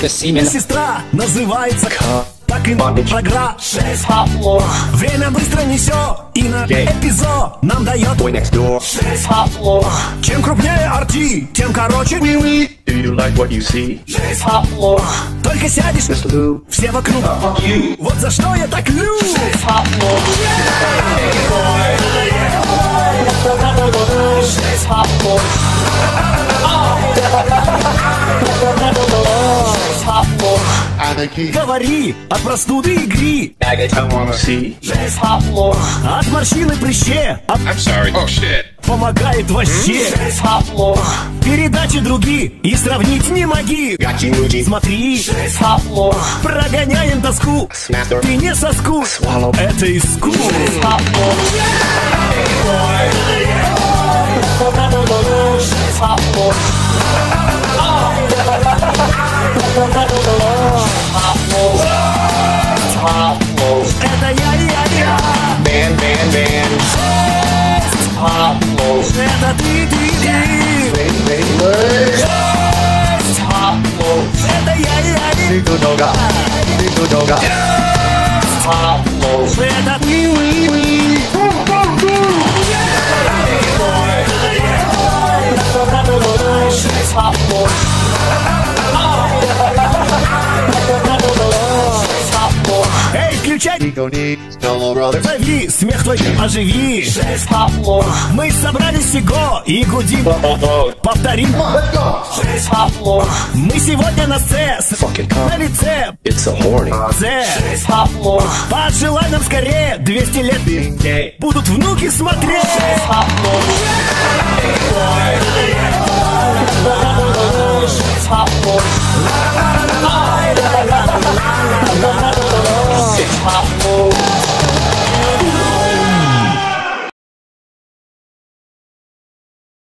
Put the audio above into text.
Спасибо. Сестра называется так и програ. Время быстро несет и на эпизод нам дает. Чем крупнее арти, тем короче милый. Do you like what you see? Только сядешь, все вокруг. Вот за что я так люблю. Говори от простуды и гри, I wanna see. от морщин и прыще, I'm sorry. Oh shit. помогает вообще. Передачи другие и сравнить не моги. Смотри, прогоняем тоску. Ты не соску, это искус. Это я. Man. Это ты. Это я. Niku Doga. Это ты. Эй, включай! Nico needs hello brother. Зови, смех твой оживи. Мы собрались всего и гудим. Повторим. Мы сегодня на сцесс. На лице It's a horny. З. Пожелай нам скорее 200 лет. Будут внуки смотреть.